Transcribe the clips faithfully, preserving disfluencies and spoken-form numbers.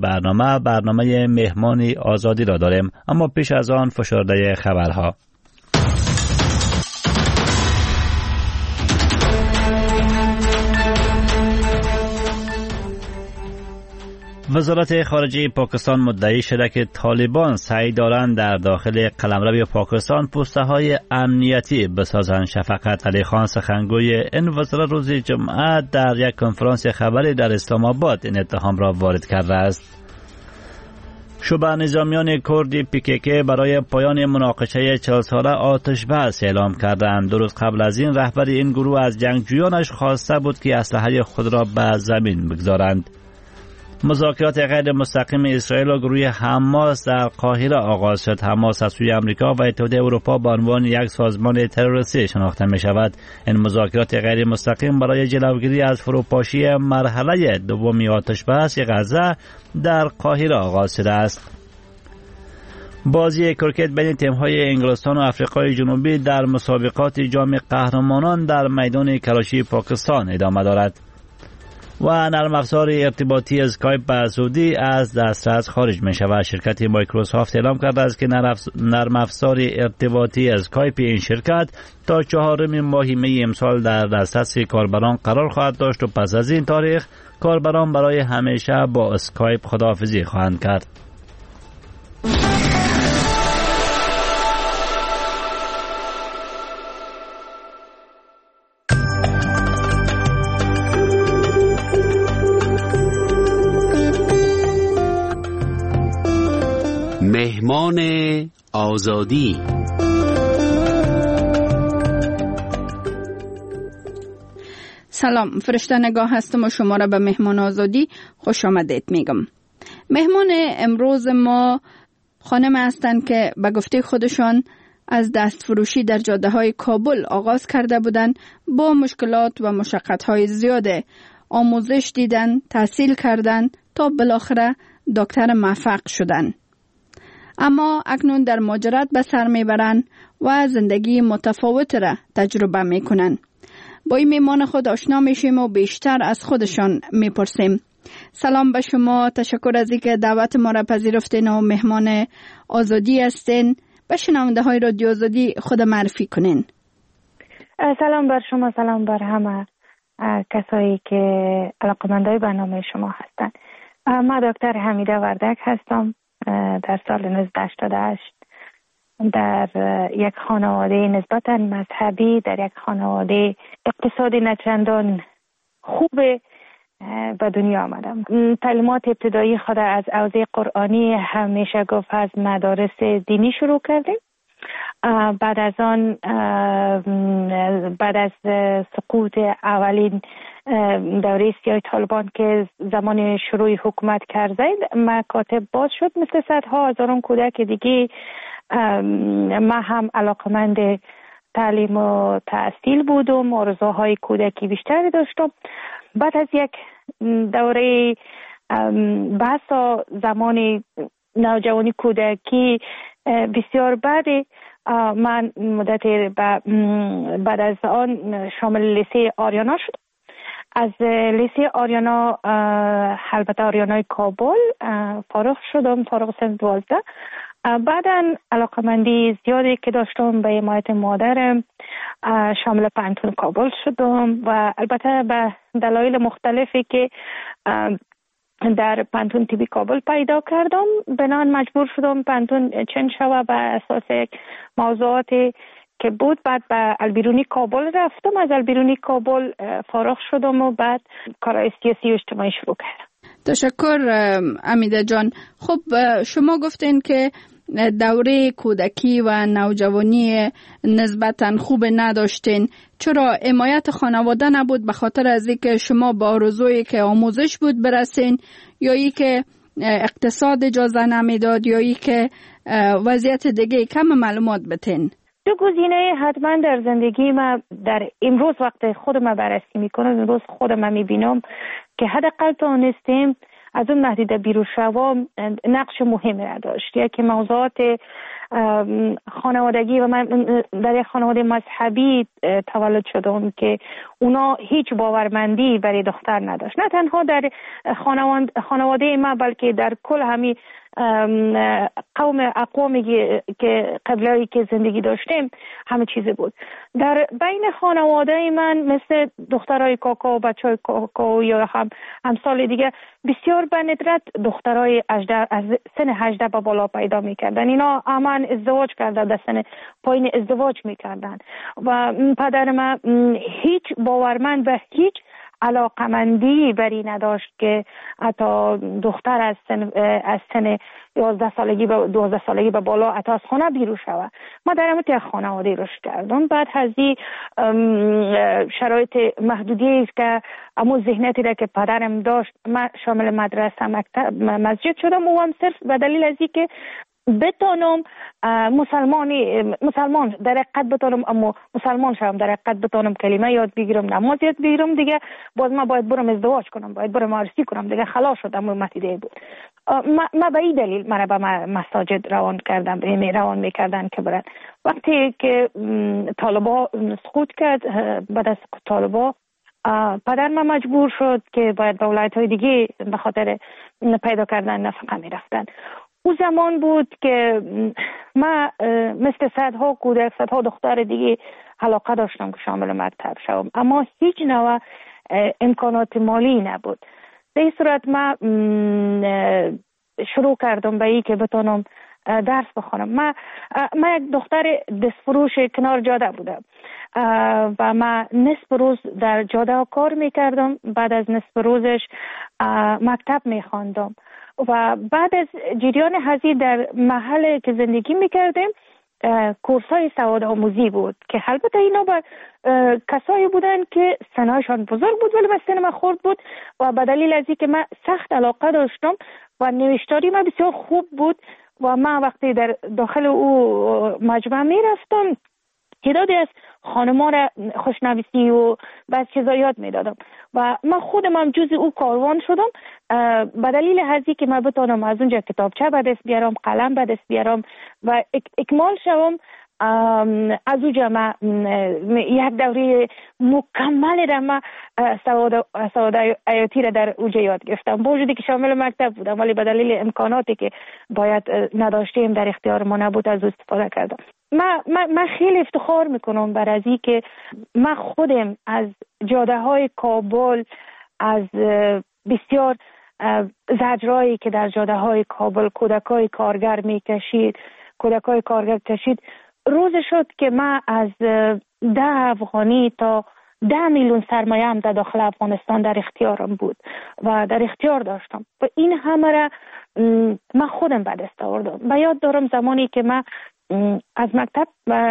برنامه برنامه مهمان آزادی را داریم، اما پیش از آن فشرده خبرها. وزارت خارجه پاکستان مدعی شده که طالبان سعی دارند در داخل قلمرو پاکستان پوسته های امنیتی بسازند. شفقت علی خان سخنگوی این وزارت روز جمعه در یک کنفرانس خبری در اسلام آباد این اتهام را وارد کرده است. شبه نظامیان کردی پی کی کی برای پایان مناقشه چهل ساله آتش بس اعلام کردند. دو روز قبل از این رهبر این گروه از جنگجویانش خواسته بود که اسلحه خود را به زمین بگذارند. مذاکرات غیر مستقیم اسرائیل و گروه حماس در قاهره آغاز شد. حماس از سوی آمریکا و اتحادیه اروپا به عنوان یک سازمان تروریستی شناخته می شود. این مذاکرات غیر مستقیم برای جلوگیری از فروپاشی مرحله دوم آتش بس غزه در قاهره آغاز شده است. بازی کرکت بین تیم‌های انگلستان و آفریقای جنوبی در مسابقات جام قهرمانان در میدان کراچی پاکستان ادامه دارد. و نرم افزار ارتباطی اسکایپ به سعودی از دسترس خارج می شود. شرکت مایکروسافت اعلام کرده است که نرم افزار ارتباطی اسکایپ این شرکت تا چهارم ماه می امسال در دسترس کاربران قرار خواهد داشت و پس از این تاریخ کاربران برای همیشه با اسکایپ خداحافظی خواهند کرد. مهمان آزادی. سلام، فرشته نگاه هستم و شما را به مهمان آزادی خوش آمدید میگم. مهمان امروز ما خانم هستند که به گفته خودشان از دست فروشی در جاده های کابل آغاز کرده بودند. با مشکلات و مشقت های زیاده آموزش دیدن، تحصیل کردن تا بالاخره دکتر موفق شدن. اما اکنون در مهاجرت به سر میبرند و زندگی متفاوت را تجربه میکنند. با این میمان خود آشنا میشیم و بیشتر از خودشان میپرسیم. سلام به شما، تشکر از اینکه دعوت ما را پذیرفتین و مهمان آزادی هستین. به شنونده های رادیو آزادی خود معرفی کنین. سلام بر شما، سلام بر همه کسایی که علاقه‌مندای برنامه شما هستند. من دکتر حمیده وردک هستم. در سال نوزده هشتاد و هشت در یک خانواده نسبتاً مذهبی، در یک خانواده اقتصادی نچندان خوب به دنیا آمدم. تعلیمات ابتدایی خود از حوزه قرآنی همیشه گفت از مدارس دینی شروع کردیم. بعد از آن بعد از سقوط اولین دوره سیاه طالبان که زمان شروع حکومت کرده مکاتب باز شد مثل صدها هزاران کودک دیگه. من هم علاقمند تعلیم و تحصیل بودم، آرزوهای کودکی بیشتری داشتم. بعد از یک دوره بحث و زمان نوجوانی کودکی بسیار بعدی من مدت بعد از آن شامل لیسه آریانا شد. از لیسه آریانا البته آریانای کابل فارغ شدم، فارغ سن دوازده. بعدا علاقمندی زیادی که داشتم به حمایت مادرم شامل پانتون کابل شدم و البته به دلایل مختلفی که در پانتون تیبی کابل پیدا کردم بنان مجبور شدم پانتون چنج شوه به اساس موضوعاتی که بود. بعد به البیرونی کابل رفتم، از البیرونی کابل فارغ شدم و بعد کارهای سیاسی و اجتماعی شروع کردم. تشکر امیده جان. خب شما گفتین که دوره کودکی و نوجوانی نسبتاً خوب نداشتین. چرا حمایت خانواده نبود؟ به خاطر از اینکه شما با آرزویی که آموزش بود برسین، یا ای که اقتصاد اجازه نمیداد، یا ای که وضعیت دیگه؟ کم معلومات بتین. دو گزینه حتما در زندگی ما در امروز وقت خودم بررسی میکنم، امروز خودم میبینم که حداقل توانستیم از اون محدوده بیرون شوم نقش مهمی را داشت. یکی موضوعات خانوادگی و من در یک خانواده مذهبی تولد شدم که اونا هیچ باورمندی برای دختر نداشت. نه تنها در خانواده ما بلکه در کل همین قوم اقوامی که قبلایی که زندگی داشتیم همه چیزی بود. در بین خانواده من مثل دخترای کاکا و بچهای کاکا یا هم همسال دیگه بسیار به ندرت دخترای از سن هجده به بالا پیدا میکردن. اینا امان ازدواج کردن، در سن پایین ازدواج میکردن و پدر من هیچ باورمند به هیچ علاقمندی بری نداشت که حتی دختر از سن از سن یازده سالگی به دوازده سالگی به بالا حتی از خانه بیرون شود. ما در همین خانواده رشد کردم. بعد از این شرایط محدودی است که امو ذهنیتی را که پدرم داشت، من شامل مدرسه مکتب مسجد شدم و هم صرف به دلیل از اینکه بتونم مسلمانی مسلمان در حقیقت بتونم اما مسلمان شدم، در حقیقت بتونم کلمه یاد بگیرم، نماز یاد بگیرم. دیگه باز ما باید برم ازدواج کنم، باید برم عروسی کنم، دیگه خلاص شدم. متیده بود ما, ما به این دلیل مرا به مساجد روان کردم، یعنی روان میکردن که برن. وقتی که طالبا سقوط کرد، بعد از سقوط طالبا پدر من مجبور شد که باید به ولایت های دیگه به خاطر پیدا کردن نفقه میرفتن. او زمان بود که من مثل صدها کودک، صدها دختر دیگه علاقه داشتم که شامل مکتب شوم، اما هیچ نوع امکانات مالی نبود. به این صورت من شروع کردم به این که بتونم درس بخونم. من من یک دختر دستفروش کنار جاده بودم و من نصف روز در جاده کار میکردم، بعد از نصف روزش مکتب میخواندم و بعد از جریان هزی در محل که زندگی میکردیم کورسای سواد آموزی بود که البته اینا با کسایی بودن که سنشان بزرگ بود ولی به سن من خورد بود و به دلیل از اینکه من سخت علاقه داشتم و نوشتاری من بسیار خوب بود و من وقتی در داخل او مجمع میرفتم تعدادی از خانما را خوشنویسی و بعض چیزا یاد میدادم و من خودم هم جز او کاروان شدم به دلیل هزی که من بتونم از اونجا کتابچه به دست بیارم، قلم به دست بیارم و اکمال شوم. از اونجا من یک دوره مکمل را من سواد سواد حیاتی را در اونجا یاد گرفتم، با وجودی که شامل مکتب بودم ولی به دلیل امکاناتی که باید نداشتیم در اختیار ما نبود از استفاده کردم. من من من خیلی افتخار میکنم بر از این که من خودم از جاده های کابل، از بسیار زجرایی که در جاده های کابل کودکای کارگر میکشید کودکای کارگر کشید روز شد که من از ده افغانی تا ده میلیون سرمایه هم در داخل افغانستان در اختیارم بود و در اختیار داشتم و این همه را من خودم به دست آوردم. و یاد دارم زمانی که من از مکتب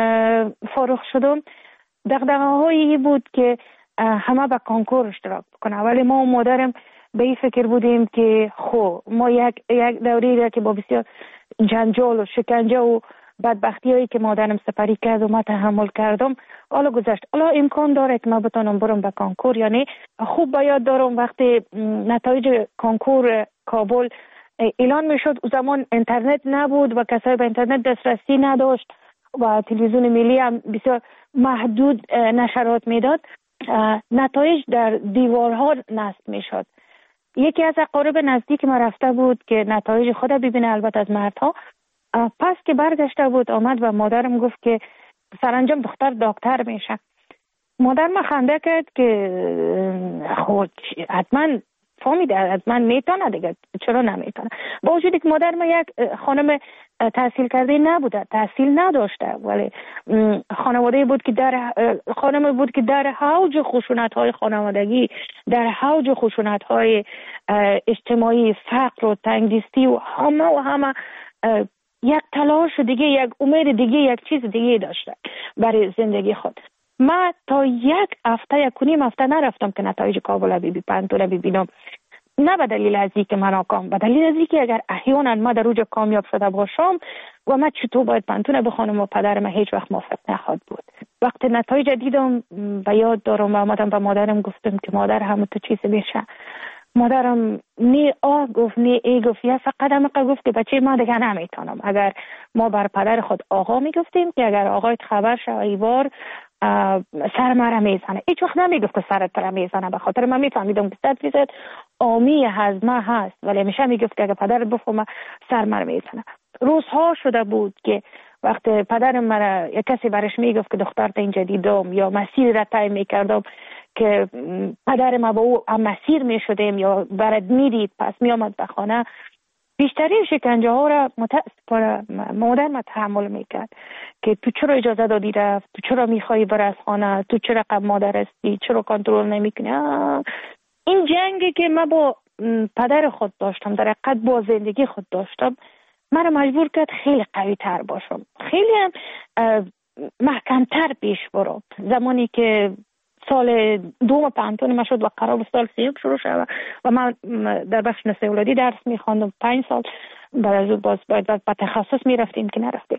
فارغ شدم دغدغه‌هایی بود که همه به کنکور اشتراک بکنه، ولی ما و مادرم به این فکر بودیم که خو ما یک یک دوری را که با بسیار جنجال و شکنجه و بدبختی هایی که مادرم سپری کرد و ما تحمل کردم حالا گذشت. حالا امکان داره که ما بتونم برم به کنکور. یعنی خوب به یاد دارم وقتی نتایج کنکور کابل اعلان میشد، او زمان اینترنت نبود و کسایی به اینترنت دسترسی نداشت و تلویزیون ملی هم بسیار محدود نشرات میداد. نتایج در دیوارها نصب میشد. یکی از اقارب نزدیک ما رفته بود که نتایج خود ببینه، البته از مردها. پس که برگشته بود آمد و مادرم گفت که سرانجام دختر دکتر میشه. مادر ما خنده کرد که خود حتما فهمیده، حتما میتونه دیگه، چرا نمیتونه؟ با وجودی که مادر ما یک خانم تحصیل کرده نبوده، تحصیل نداشته، ولی خانواده بود که در خانم بود که در حوج خشونت های خانوادگی، در حوج خشونت های اجتماعی، فقر و تنگدستی و همه و همه یک تلاش دیگه، یک امید دیگه، یک چیز دیگه داشته برای زندگی خود. من تا یک هفته یک کنیم هفته نرفتم که نتایج کابل بی پنتو ببینم، نه به دلیل از اینکه من ناکام، به دلیل از اینکه اگر احیانا ما در اوج کامیاب شده باشم و من چطور باید پنتون بخونم و پدرم هیچ وقت موافق نخواهد بود. وقتی نتایج دیدم به یاد دارم و آمدم به مادرم گفتم که مادر همه تو چیز میشه مادرم نی آه گفت نی ای گفت، یا فقط هم گفت که بچه ما دیگه نمیتونم. اگر ما بر پدر خود آقا میگفتیم که اگر آقایت خبر شد ایوار سر مرا میزنه، هیچ وقت نمیگفت که سرت را میزنه، به خاطر من میفهمیدم که صد فیصد آمی هضمه هست، ولی همیشه میگفت که اگر پدرت بفهمه سر مرا میزنه. روزها شده بود که وقت پدرم مرا یک کسی برش میگفت که دخترت اینجا دیدم، یا مسیر را طی میکردم که پدر ما با او هم مسیر میشدیم یا برد میدید، پس میامد به خانه، بیشترین شکنجه ها را متاسفانه مادر ما تحمل میکرد که تو چرا اجازه دادی رفت، تو چرا میخوایی بر از خانه، تو چرا قبل مادر هستی، چرا کنترل نمیکنی. این جنگی که من با پدر خود داشتم، در حقیقت با زندگی خود داشتم، من را مجبور کرد خیلی قوی تر باشم، خیلی هم محکمتر پیش برم. زمانی که سال دوم پانتون ما شد و قرار سال سیوم شروع شد و من در بخش نسل اولادی درس میخواندم، پنج سال بعد از باز باید به تخصص میرفتیم که نرفتیم.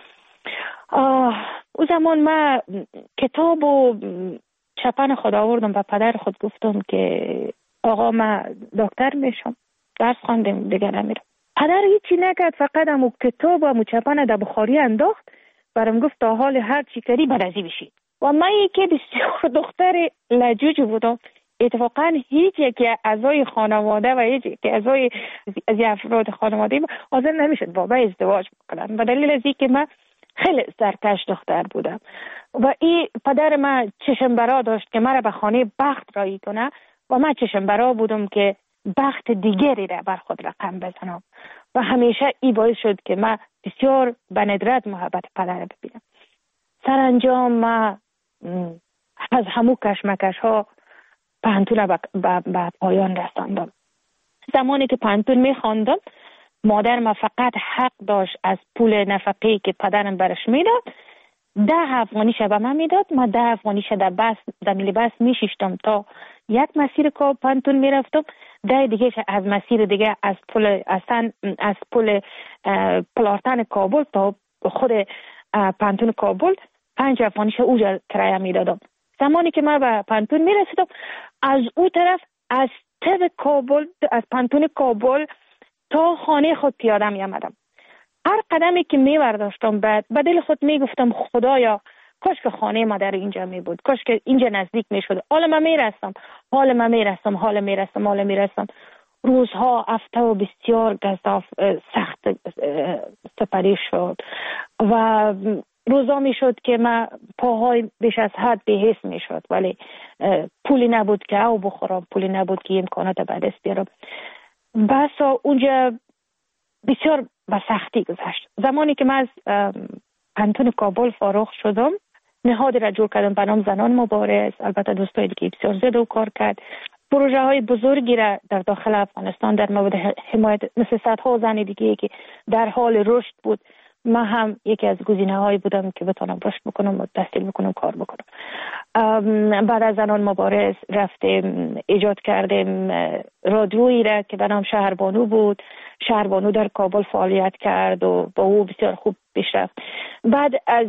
او زمان من کتاب و چپن خود آوردم و پدر خود گفتم که آقا من دکتر میشم، درس خواندم دیگه نمیرم. پدر هیچی نکرد، فقط همو کتاب و همو چپن در بخاری انداخت، برام گفت تا حال هر چی کردی برازی بشی. و من یکی بسیار دختر لجوج بودم، اتفاقا هیچ یکی اعضای خانواده و هیچ یکی اعضای از افراد خانواده حاضر نمیشد با من ازدواج بکنن، به دلیل از اینکه من خیلی سرکش دختر بودم و این پدر من چشم برا داشت که مرا به خانه بخت رایی کنه و من چشم برا بودم که بخت دیگری را بر خود رقم بزنم و همیشه این باعث شد که من بسیار به ندرت محبت پدر ببینم. سرانجام من از همو کشمکش ها پانتون به پایان رساندم. زمانی که پانتون می خواندم، مادر ما فقط حق داشت از پول نفقه‌ای که پدرم برش میداد ده افغانی به من میداد. من ده افغانی در بس در میلی بس میشیشتم تا یک مسیر که پانتون میرفتم، ده دیگه از مسیر دیگه از پل اصلا از پل پلارتن کابل تا خود پانتون کابل پنج افغانیش اوجا کرایه میدادم. زمانی که من به پانتون میرسیدم، از او طرف از تب کابل، از پانتون کابل تا خانه خود پیاده می آمدم. هر قدمی که می برداشتم بعد به دل خود می گفتم خدایا کاش که خانه مادر اینجا می بود، کاش که اینجا نزدیک می شد. حالا من می رسم، حالا من می رسم، حالا می رسم، حالا می رسم. روزها هفته و بسیار گزاف سخت سپری شد و روزا می شد که من پاهای بیش از حد بی‌حس می شد، ولی پولی نبود که او بخورم، پولی نبود که امکانات به دست بیارم. بس اونجا بسیار به سختی گذشت. زمانی که من از پانتون کابل فارغ شدم، نهادی را جور کردم به نام زنان مبارز. البته دوستای دیگه بسیار زیاد و کار کرد. پروژه های بزرگی را در داخل افغانستان در مورد حمایت مثل صدها زن دیگه که در حال رشد بود، من هم یکی از گزینه هایی بودم که بتونم رشد بکنم و تحصیل بکنم، کار بکنم. بعد از زنان مبارز رفتیم ایجاد کردیم رادیویی را که به نام شهربانو بود. شهربانو در کابل فعالیت کرد و با او بسیار خوب پیش رفت. بعد از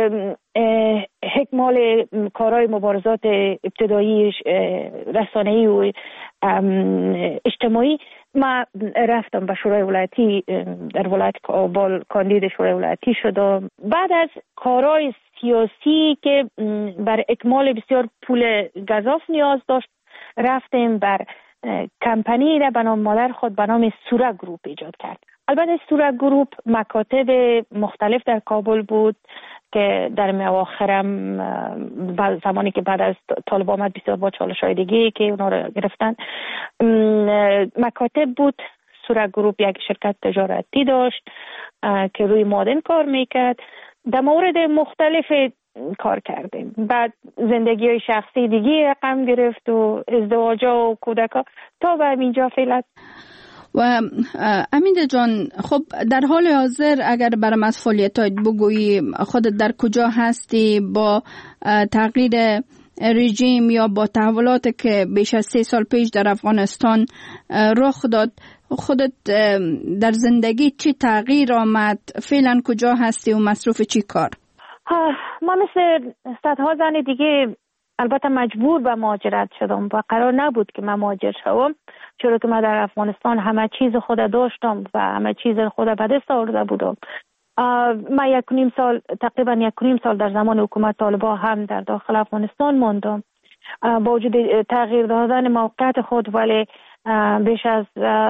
حکمال کارهای مبارزات ابتدایی رسانه‌ای و اجتماعی، ما رفتم به شورای ولایتی در ولایت کابل، کاندید شورای ولایتی شدم. بعد از کارهای سیاسی که بر اکمال بسیار پول گزاف نیاز داشت، رفتیم بر کمپانی را به نام مادر خود به نام سورا گروپ ایجاد کرد. البته سورا گروپ مکاتب مختلف در کابل بود که در میاواخرم زمانی که بعد از طالب آمد بسیار با چالش‌های دیگه که اونا رو گرفتن مکاتب بود. سورا گروپ یک شرکت تجارتی داشت که روی مادن کار میکرد. در مورد مختلف کار کردیم. بعد زندگی های شخصی دیگه رقم گرفت و ازدواجا و کودکا تا به اینجا فعلا. و امیده جان، خب در حال حاضر اگر برام از فعالیتات بگویی، خودت در کجا هستی با تغییر رژیم یا با تحولاتی که بیش از سه سال پیش در افغانستان رخ داد، خودت در زندگی چی تغییر آمد؟ فعلا کجا هستی و مصروف چی کار؟ ما مثل صدها زن دیگه البته مجبور به مهاجرت شدم و قرار نبود که من مهاجر شوم. چرا که من در افغانستان همه چیز خود داشتم و همه چیز خود به دست آورده بودم. من یک و نیم سال تقریبا یک و نیم سال در زمان حکومت طالبان هم در داخل افغانستان ماندم با وجود تغییر دادن موقعیت خود، ولی بیش از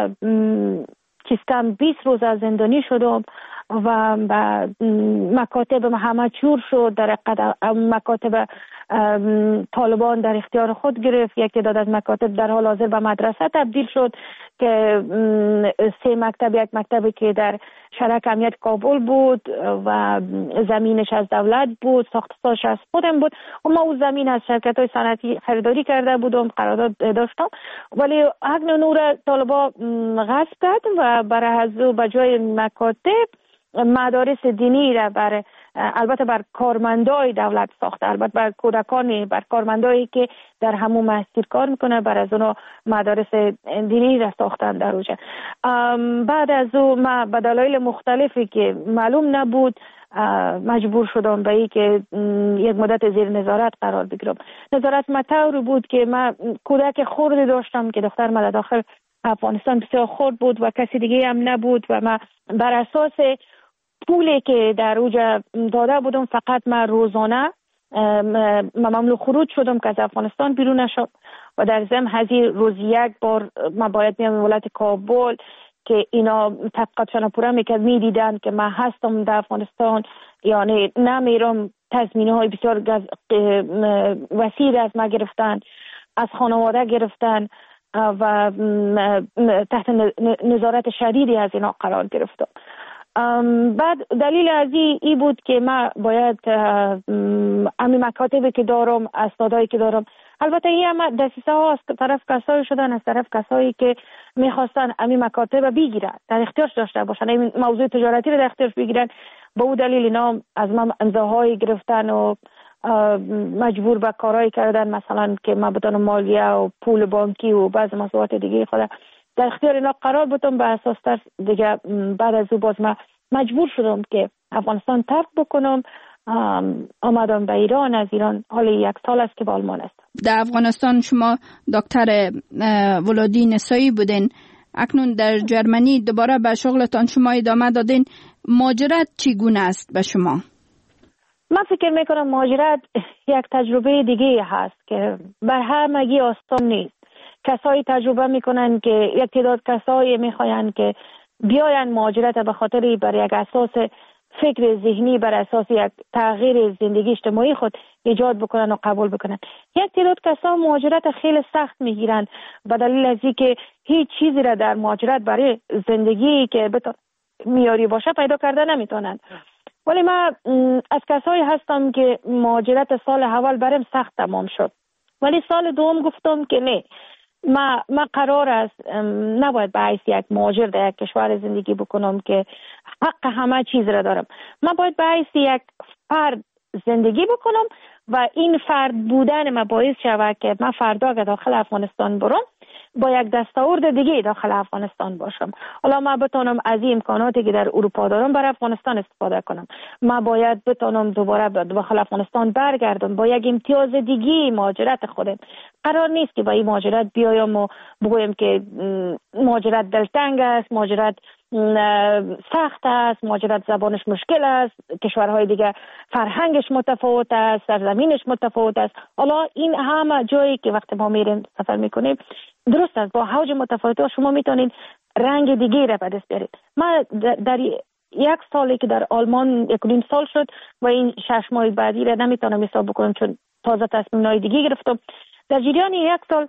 چیز کم بیست روز از زندانی شدم و مکاتب همه چور شد. در مکاتب طالبان در اختیار خود گرفت. یک تعداد از مکاتب در حال حاضر به مدرسه تبدیل شد که سه مکتب، یک مکتبی که در شرک امنیت کابل بود و زمینش از دولت بود، ساختش از خودم بود و ما اون زمین از شرکت های صنعتی خریداری کرده بودم، قرارداد داشتم، ولی حق نور طالبان غصب کرد و برای از او به جای مکاتب مدارس دینی را بر البته بر کارمندای دولت ساخته، البته بر کودکان، بر کارمندایی که در همون مسجد کار میکنه، بر از اونا مدارس دینی را ساختن در اوجه. بعد از او ما به دلایل مختلفی که معلوم نبود مجبور شدم به این که یک مدت زیر نظارت قرار بگیرم. نظارت مطور بود که من کودک خردی داشتم که دختر من داخل افغانستان بسیار خرد بود و کسی دیگه هم نبود و من بر اساس پولی که در اوجا داده بودم فقط من روزانه ممنوع خروج شدم که از افغانستان بیرون نشم و در ضمن هزی روز یک بار من باید میام ولایت کابل که اینا تحقیقاتشان پورا میکرد، میدیدن که من هستم در افغانستان، یعنی نمیرم. تضمینه های بسیار وسیع از ما گرفتن، از خانواده گرفتن و تحت نظارت شدیدی از اینا قرار گرفتم. بعد دلیل از ای, ای بود که من باید امی مکاتبی که دارم، اسنادایی که دارم، البته این هم دسیسه ها از طرف کسایی شدن، از طرف کسایی که میخواستن امی مکاتب بگیرن، در اختیارش داشته باشن، این موضوع تجارتی رو در اختیارش بگیرن. به اون دلیل اینا از من امضاهایی گرفتن و مجبور به کارهایی کردن، مثلا که من بتونم مالیه و پول بانکی و بعض مسئولیت دیگه خود در اختیار اینا قرار بودم. به اساس تر دیگه بعد از او باز من مجبور شدم که افغانستان ترک بکنم. آمدم به ایران. از ایران حالا یک سال است که به آلمان هستم. در افغانستان شما دکتر ولادی نسایی بودین، اکنون در جرمنی دوباره به شغلتان شما ادامه دادین. مهاجرت چگونه است به شما؟ من فکر میکنم مهاجرت یک تجربه دیگه هست که بر همگی آسان نیست. کسایی تجربه میکنن که یک تعداد کسایی میخواین که بیاین مهاجرت به خاطر بر یک اساس فکر ذهنی، بر اساس یک تغییر زندگی اجتماعی خود ایجاد بکنن و قبول بکنن. یک تعداد کسا مهاجرت خیلی سخت میگیرن به دلیل از اینکه هیچ چیزی را در مهاجرت برای زندگی که میاری باشه پیدا کرده نمیتونن. ولی من از کسایی هستم که مهاجرت سال اول برام سخت تمام شد، ولی سال دوم گفتم که نه، ما ما قرار است نباید به حیث یک مهاجر در یک کشور زندگی بکنم که حق همه چیز را دارم. من باید به حیث یک فرد زندگی بکنم و این فرد بودن ما باعث شود که من فردا که داخل افغانستان برم با یک دستاورد دیگه داخل افغانستان باشم. حالا من بتونم از این امکاناتی که در اروپا دارم برای افغانستان استفاده کنم. من باید بتونم دوباره داخل افغانستان برگردم با یک امتیاز دیگه مهاجرت خودم. قرار نیست که با این مهاجرت بیایم و بگویم که مهاجرت دلتنگ است، مهاجرت سخت است، مهاجرت زبانش مشکل است، کشورهای دیگه فرهنگش متفاوت است، سرزمینش متفاوت است. حالا این همه جایی که وقتی ما میریم سفر میکنیم درست است، با حوج متفاوت شما میتونید رنگ دیگه را به دست بیارید. من در یک سالی که در آلمان یک و نیم سال شد و این شش ماه بعدی را نمیتونم حساب بکنم چون تازه تصمیم‌های دیگه گرفتم. در جریان یک سال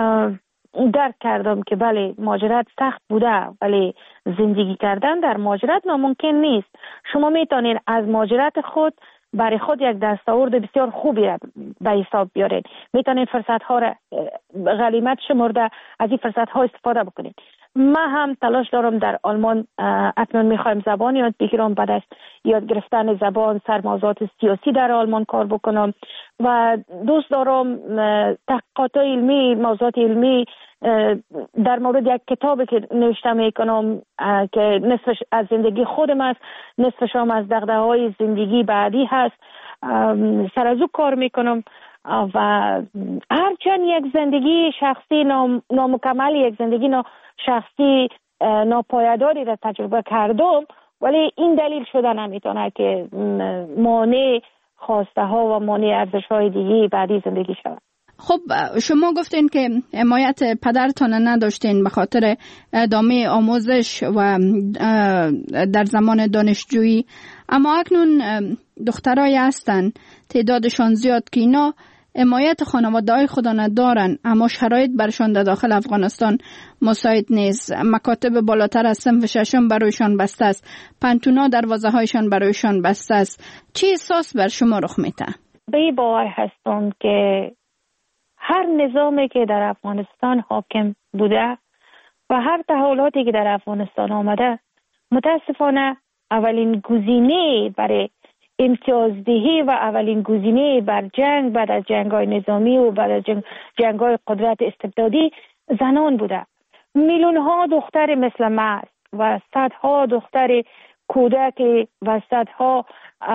درک کردم که بله مهاجرت سخت بوده، ولی زندگی کردن در مهاجرت ناممکن نیست. شما میتونید از مهاجرت خود برای خود یک دستاورد بسیار خوبی را به حساب بیارید. میتونید فرصت ها را غنیمت شمرده از این فرصت ها استفاده بکنید. من هم تلاش دارم در آلمان اکنون میخوایم زبان یاد بگیرم، بعد از یاد گرفتن زبان سر موضوعات سیاسی در آلمان کار بکنم و دوست دارم تحقیقات علمی، موضوعات علمی در مورد یک کتابی که نوشته میکنم که نصفش از زندگی خودم است، نصفش هم از دغدغه‌های زندگی بعدی هست، سر از او کار میکنم و هرچند یک زندگی شخصی نام، نامکمل، یک زندگی نا شخصی ناپایداری را تجربه کردم، ولی این دلیل شده نمیتونه که مانع خواسته ها و مانع ارزش های دیگه بعدی زندگی شود. خب شما گفتین که حمایت پدرتان نداشتین به خاطر ادامه آموزش و در زمان دانشجویی، اما اکنون دخترای هستن تعدادشان زیاد که اینا حمایت خانواده های خود ندارن، اما شرایط برشان در داخل افغانستان مساعد نیست. مکاتب بالاتر از صنف ششم برایشان بسته است، پنتونا دروازه هایشان برایشان بسته است. چه احساس بر شما رخ میده؟ به این باور هستم که هر نظامی که در افغانستان حاکم بوده و هر تحولاتی که در افغانستان آمده، متاسفانه اولین گزینه برای امتیازدهی و اولین گزینه بر جنگ بعد از جنگ‌های نظامی و بعد از جنگ جنگ‌های قدرت استبدادی زنان بوده. میلیون ها دختر مثل ما و صدها دختر کودک و صدها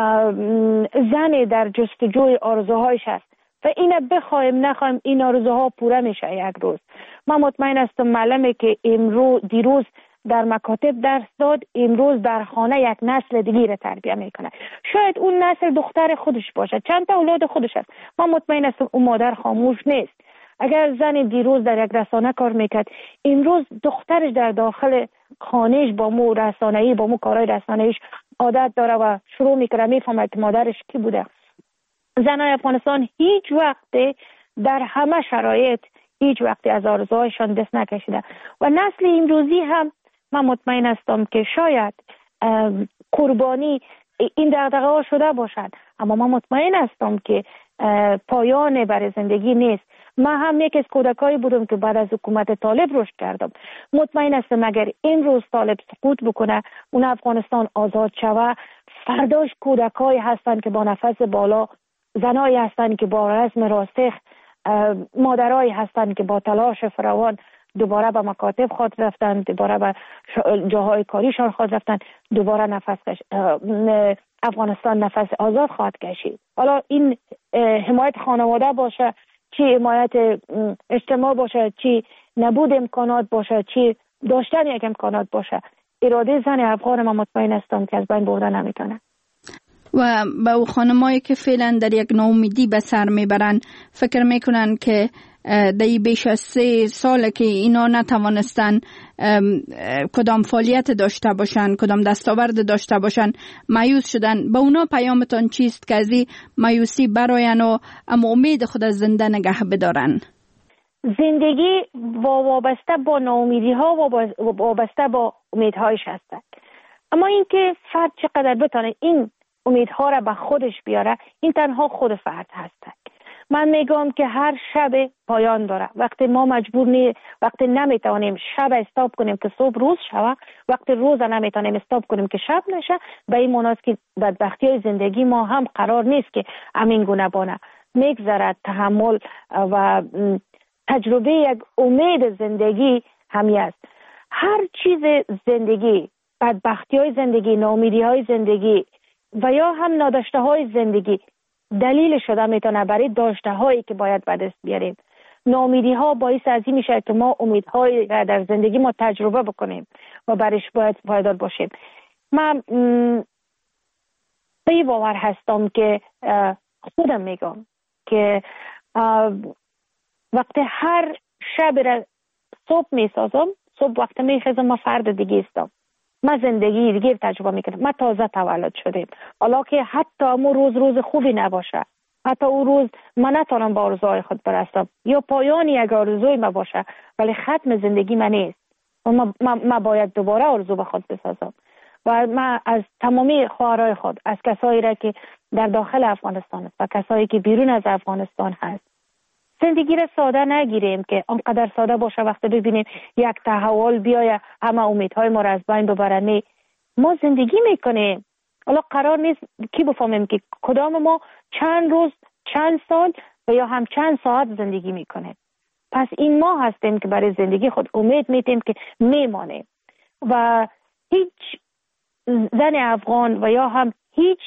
زن در جستجوی آرزوهایش است و اینه بخوایم نخوایم این آرزوها پوره میشه یک روز. من مطمئن هستم معلمی که امروز دیروز در مکاتب درس داد، امروز در خانه یک نسل دیگه را تربیت میکنه. شاید اون نسل دختر خودش باشه، چند تا اولاد خودش است. من مطمئن هستم اون مادر خاموش نیست. اگر زن دیروز در یک رسانه کار میکرد، امروز دخترش در داخل خانهش با مو رسانه‌ای با مو کارهای رسانه‌ایش عادت داره و شروع میکنه میفهمه که مادرش کی بوده. زنای افغانستان هیچ وقت در همه شرایط هیچ وقت از آرزوهایشان دست نکشیده و نسل امروزی هم من مطمئن هستم که شاید قربانی این دغدغه ها شده باشد، اما من مطمئن هستم که پایان برای زندگی نیست. من هم یک از کودکایی بودم که بعد از حکومت طالب رشد کردم. مطمئن هستم اگر این روز طالب سقوط بکنه، اون افغانستان آزاد شوه، فرداش کودکایی هستند که با نفس بالا، زنایی هستند که با رزم راسخ، مادرایی هستند که با تلاش فراوان دوباره به مکاتب خود رفتن، دوباره به جاهای کاریشان خود رفتن، دوباره نفس کش... افغانستان نفس آزاد خواهد کشید. حالا این حمایت خانواده باشه، چی حمایت اجتماع باشه، چی نبود امکانات باشه، چی داشتن یک امکانات باشه، اراده زن افغان ما مطمئن هستم که از بین برده نمیتونه. و به او خانمایی که فعلا در یک ناامیدی به سر میبرن، فکر میکنن که در بیش از سه سال که اینا نتوانستن کدام فعالیت داشته باشن، کدام دستاورد داشته باشن، مایوس شدن. به اونا پیامتان چیست که از این مایوسی براین و اما امید خود از زنده نگه بدارن؟ زندگی وابسته با ناامیدی ها و وابسته با امیدهایش هستند، اما اینکه فرد چقدر بتونه این امیدها را به خودش بیاره، این تنها خود فرد هست. من میگم که هر شب پایان داره. وقتی ما مجبور نی وقتی نمیتونیم شب استاپ کنیم که صبح روز شوه، وقتی روز نمیتونیم استاپ کنیم که شب نشه، به این معنی است که بدبختی های زندگی ما هم قرار نیست که همین گونه بانه. میگذرد تحمل و تجربه یک امید زندگی همی است. هر چیز زندگی، بدبختی های زندگی، ناامیدی های زندگی و یا هم ناداشته های زندگی دلیل شده میتونه برای داشته هایی که باید به دست بیاریم. ناامیدی ها باعث از این میشه که ما امیدهایی را در زندگی ما تجربه بکنیم و برش باید پایدار باشیم. من به باور هستم که خودم میگم که وقتی هر شب را صبح میسازم، صبح وقتی میخیزم ما فرد دیگه استم، ما زندگی دیگه تجربه میکنم. ما تازه تولد شدیم، حالا که حتی امو روز روز خوبی نباشه، حتی اون روز من نتونم با آرزوهای خود برسم یا پایان یک آرزوی ما باشه، ولی ختم زندگی من نیست و ما, ما, ما باید دوباره آرزو به خود بسازم. و من از تمامی خواهرای خود، از کسایی را که در داخل افغانستان است و کسایی که بیرون از افغانستان هست، زندگی را ساده نگیریم که آنقدر ساده باشه وقتی ببینیم یک تحول بیایه همه امیدهای ما را از بین ببره. نه، ما زندگی میکنیم. حالا قرار نیست کی بفهمیم که کدام ما چند روز، چند سال و یا هم چند ساعت زندگی میکنیم. پس این ما هستیم که برای زندگی خود امید میتیم که میمانیم و هیچ زن افغان و یا هم هیچ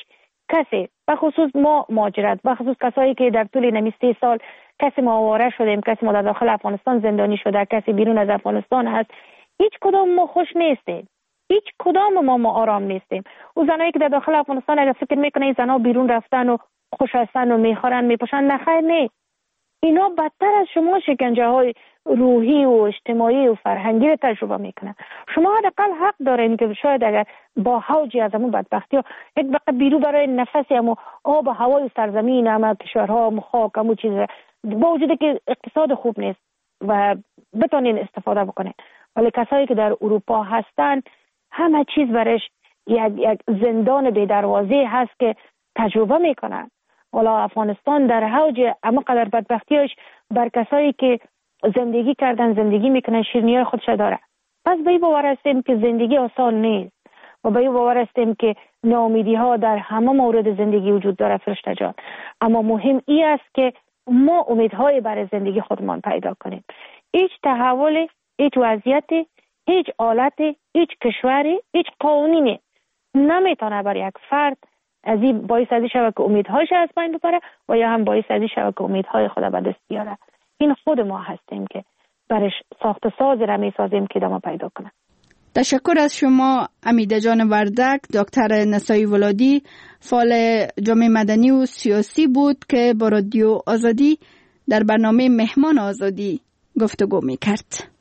کسی به خصوص ما مهاجرت، به خصوص کسایی که در طول نمی سه سال کسی ما آواره شدیم، کسی ما در داخل افغانستان زندانی شده، کسی بیرون از افغانستان هست، هیچ کدام ما خوش نیستیم، هیچ کدام ما ما آرام نیستیم. او زنایی که در داخل افغانستان اگر فکر میکنه این زنا بیرون رفتن و خوش هستن و میخورن میپوشن، نخیر نیست. اینا بدتر از شما شکنجه های روحی و اجتماعی و فرهنگی رو تجربه میکنن. شما حداقل حق دارین که شاید اگر با حوجی از همون بدبختی ها یک بقیه بیرو برای نفسی هم و آب و هوای سرزمین هم کشورها هم خاک هم چیز، با وجود که اقتصاد خوب نیست و بتونین استفاده بکنین، ولی کسایی که در اروپا هستن همه چیز برش یک, یک زندان بی دروازه هست که تجربه میکنن. والا افغانستان در حوج اما قدر بدبختیش بر کسایی که زندگی کردن زندگی میکنن شیرینی خودش داره. پس به این باور هستیم که زندگی آسان نیست و به این باور هستیم که ناامیدی ها در همه مورد زندگی وجود داره فرشته جان، اما مهم ای است که ما امیدهای برای زندگی خودمان پیدا کنیم. هیچ تحولی، هیچ وضعیتی، هیچ حالتی، هیچ کشوری، هیچ قانونی نمیتونه بر یک فرد از این باعث ازی شود که امیدهایش از بین ببره و یا هم باعث ازی شود که امیدهای خود به دست بیاره. این خود ما هستیم که برش ساخت ساز را می سازیم که دما پیدا کنه. تشکر از شما امیده جان وردک. دکتر نسایی ولادی فعال جامعه مدنی و سیاسی بود که با رادیو آزادی در برنامه مهمان آزادی گفتگو می کرد.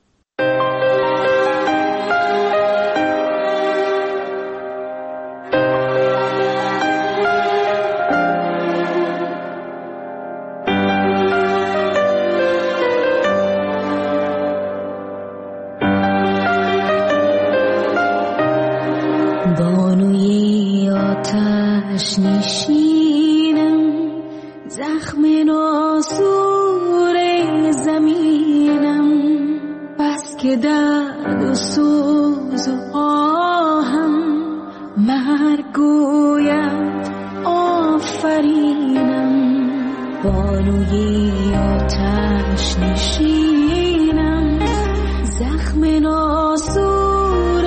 بانوی آتش نشینم، زخم ناسور زمینم، بس که درد و سوز و آهم مرگ گوید آفرینم. بانوی آتش نشینم، زخم ناسور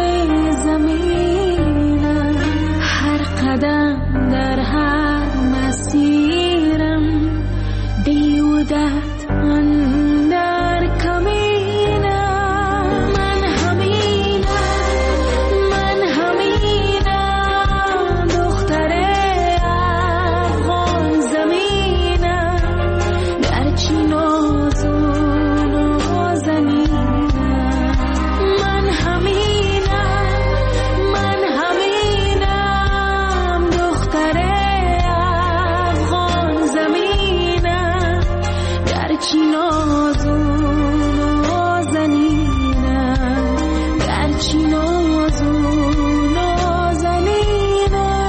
زمینم، هر قدم در هر مسیرم بیودت اندر کمینم. من همینم، من همینم، دختر افغان زمینم، گرچه ناز و نازنینم. من همینم، من همینم، دختر افغان زمینم، گرچه ناز و نازنینم، گرچه ناز و نازنینم.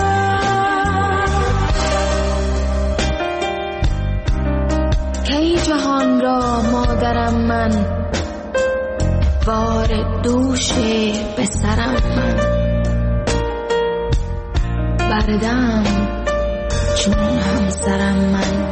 کی جهان را مادرم من، بار دوش به سرم من، بردم چون همسرم من.